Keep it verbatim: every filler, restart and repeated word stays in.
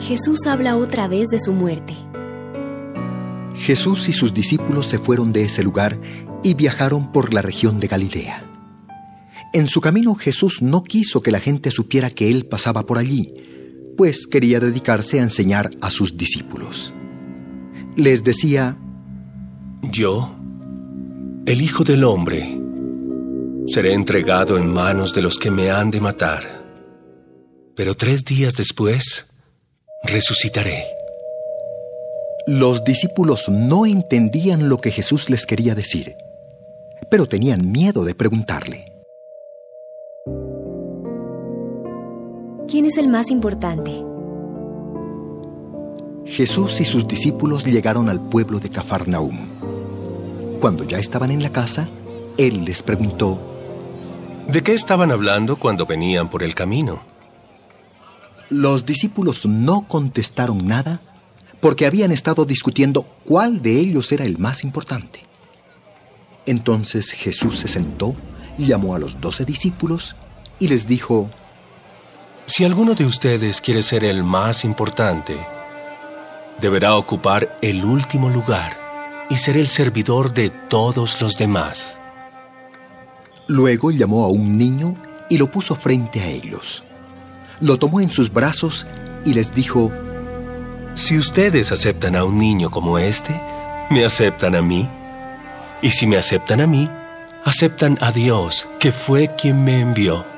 Jesús habla otra vez de su muerte. Jesús y sus discípulos se fueron de ese lugar y viajaron por la región de Galilea. En su camino, Jesús no quiso que la gente supiera que él pasaba por allí, pues quería dedicarse a enseñar a sus discípulos. Les decía: Yo, el Hijo del Hombre, seré entregado en manos de los que me han de matar, pero tres días después resucitaré. Los discípulos no entendían lo que Jesús les quería decir, pero tenían miedo de preguntarle. ¿Quién es el más importante? Jesús y sus discípulos llegaron al pueblo de Cafarnaúm. Cuando ya estaban en la casa, Él les preguntó: ¿De qué estaban hablando cuando venían por el camino? Los discípulos no contestaron nada porque habían estado discutiendo cuál de ellos era el más importante. Entonces Jesús se sentó, llamó a los doce discípulos y les dijo: Si alguno de ustedes quiere ser el más importante, deberá ocupar el último lugar y ser el servidor de todos los demás. Luego llamó a un niño y lo puso frente a ellos. Lo tomó en sus brazos y les dijo: Si ustedes aceptan a un niño como este, me aceptan a mí. Y si me aceptan a mí, aceptan a Dios, que fue quien me envió.